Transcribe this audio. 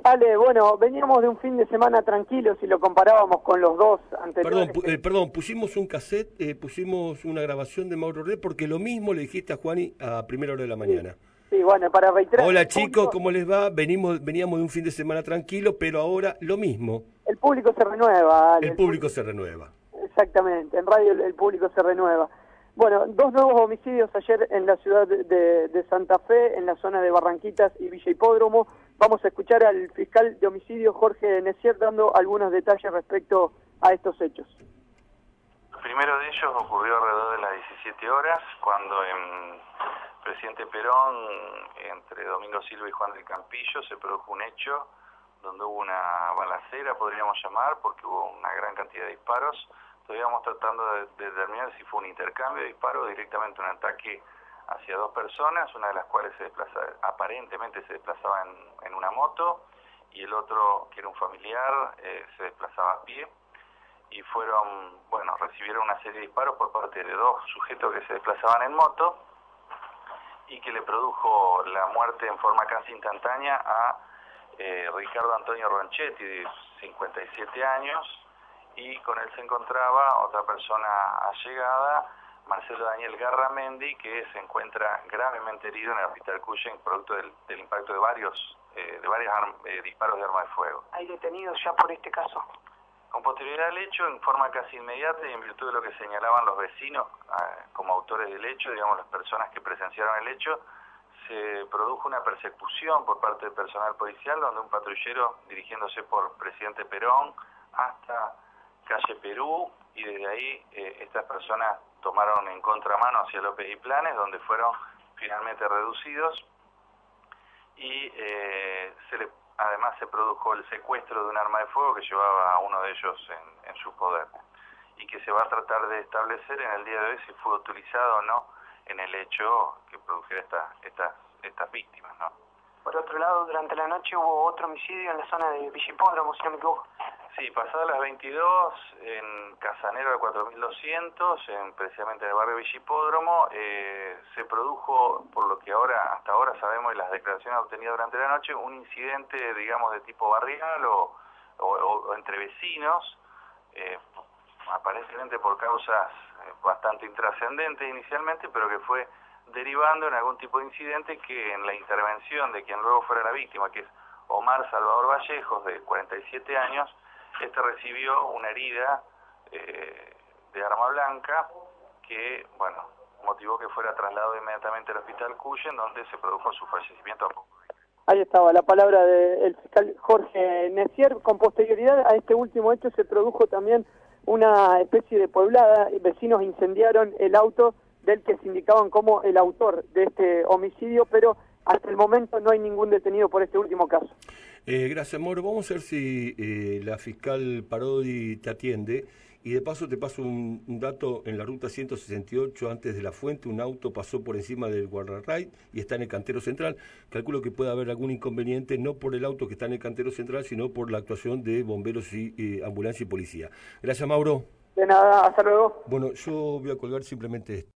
Ale, bueno, veníamos de un fin de semana tranquilo si lo comparábamos con los dos anteriores. Perdón, pusimos un cassette, pusimos una grabación de Mauro Red porque lo mismo le dijiste a Juani a primera hora de la Sí, mañana. sí, bueno, para reiterar, Hola chicos, ¿cómo les va? Veníamos de un fin de semana tranquilo, pero ahora lo mismo. el público se renueva, Ale, El público se renueva. exactamente, en radio el público se renueva. Bueno, dos nuevos homicidios ayer en la ciudad de Santa Fe, en la zona de Barranquitas y Villa Hipódromo. Vamos a escuchar al fiscal de homicidio Jorge Necier dando algunos detalles respecto a estos hechos. El primero de ellos ocurrió alrededor de las 17 horas, cuando en Presidente Perón, entre Domingo Silva y Juan del Campillo, se produjo un hecho donde hubo una balacera, podríamos llamar, porque hubo una gran cantidad de disparos. Todavía estamos tratando de determinar si fue un intercambio de disparos o directamente un ataque hacia dos personas, una de las cuales aparentemente se desplazaba en una moto, y el otro, que era un familiar, se desplazaba a pie. Y recibieron una serie de disparos por parte de dos sujetos que se desplazaban en moto y que le produjo la muerte en forma casi instantánea a Ricardo Antonio Ronchetti, de 57 años, y con él se encontraba otra persona allegada, Marcelo Daniel Garramendi, que se encuentra gravemente herido en el hospital Cuyen producto del impacto de varios disparos de arma de fuego. ¿Hay detenidos ya por este caso? Con posterioridad al hecho, en forma casi inmediata y en virtud de lo que señalaban los vecinos como autores del hecho, digamos las personas que presenciaron el hecho, se produjo una persecución por parte del personal policial, donde un patrullero, dirigiéndose por Presidente Perón hasta calle Perú, y desde ahí estas personas tomaron en contramano hacia López y Planes, donde fueron finalmente reducidos, y además se produjo el secuestro de un arma de fuego que llevaba a uno de ellos en su poder, y que se va a tratar de establecer en el día de hoy si fue utilizado o no en el hecho que produjera estas víctimas, ¿no? Por otro lado, durante la noche hubo otro homicidio en la zona de Villa Hipódromo, si no me equivoco. Sí, pasadas las 22, en Casanero de 4200, precisamente en el barrio Villa Hipódromo, se produjo, por lo que hasta ahora sabemos y las declaraciones obtenidas durante la noche, un incidente, digamos, de tipo barrial o entre vecinos, aparentemente por causas bastante intrascendentes inicialmente, pero que fue derivando en algún tipo de incidente que en la intervención de quien luego fuera la víctima, que es Omar Salvador Vallejos, de 47 años, recibió una herida de arma blanca que, motivó que fuera trasladado inmediatamente al hospital Cuyen, donde se produjo su fallecimiento a poco. Ahí estaba la palabra del fiscal Jorge Necier. Con posterioridad a este último hecho se produjo también una especie de pueblada. Vecinos incendiaron el auto del que se indicaban como el autor de este homicidio, pero hasta el momento no hay ningún detenido por este último caso. Gracias, Mauro. Vamos a ver si la fiscal Parodi te atiende. Y de paso te paso un dato: en la ruta 168, antes de La Fuente, un auto pasó por encima del guardarray y está en el cantero central. Calculo que puede haber algún inconveniente, no por el auto que está en el cantero central, sino por la actuación de bomberos y ambulancia y policía. Gracias, Mauro. De nada, hasta luego. Bueno, yo voy a colgar simplemente esto.